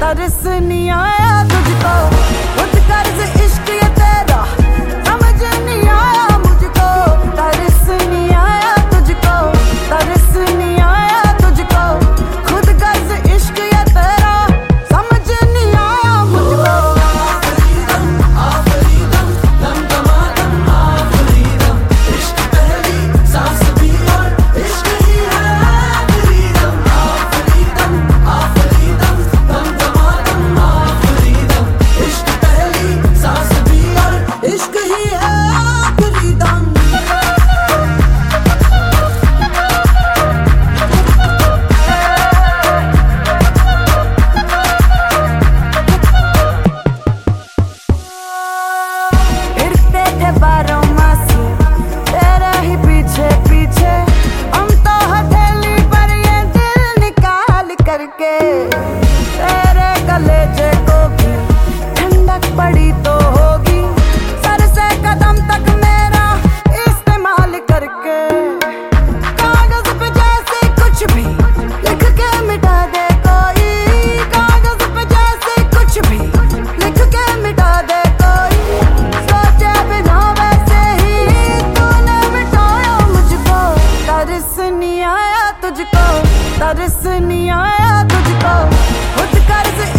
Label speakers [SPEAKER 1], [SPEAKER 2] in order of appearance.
[SPEAKER 1] तरस नहीं आया तुझको, खुद कर्ज इश्क ये तेरा समझ नहीं आया मुझको। तरस नहीं आया तुझको, तरस नहीं आया तुझको, खुद कर्ज इश्क ये तेरा समझ नहीं आया मुझको।
[SPEAKER 2] इश्क पहली सांस भी और इश्क ही है आखिरी दम। आखिरी दम दम दमादम आखिरी दम। इश्क पहली सांस भी और इश्क ही है आखिरी दम।
[SPEAKER 1] फिरते थे बारों मासी तेरे ही पीछे पीछे, हम तो हथेली पर ये दिल निकाल करके। तेरे कलेजे को भी ठंडक पड़ी तो होगी, सर से कदम तक मेरा इस्तेमाल करके। कागज पे जैसे कुछ भी लिख के मिटा दे कोई, कागज पे जैसे कुछ भी लिख के मिटा दे कोई। सोचे बिना वैसे ही तूने मिटाया मुझको। तरस नहीं आया तुझको, तरस नहीं आया तुझको, खुद कर्ज